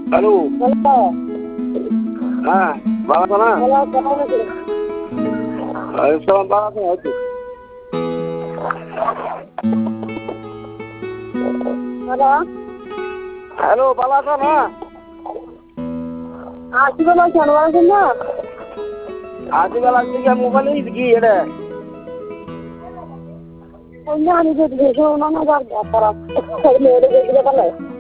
Hello. Hello. হ্যাঁ, ভালো আছো না? হ্যালো, কেমন আছেন? ওয়ালাইকুম সালাম, ভালো আছেন হয়তো। হ্যালো। হ্যালো, ভালো আছো না? কি ভালো আছেন? ভালো আছেন না? আজকাল থেকে মোবাইলে কি এটা? ওই না আমি যদি দেখে না না যার ব্যাপার মেয়েদের দেখলে ভালো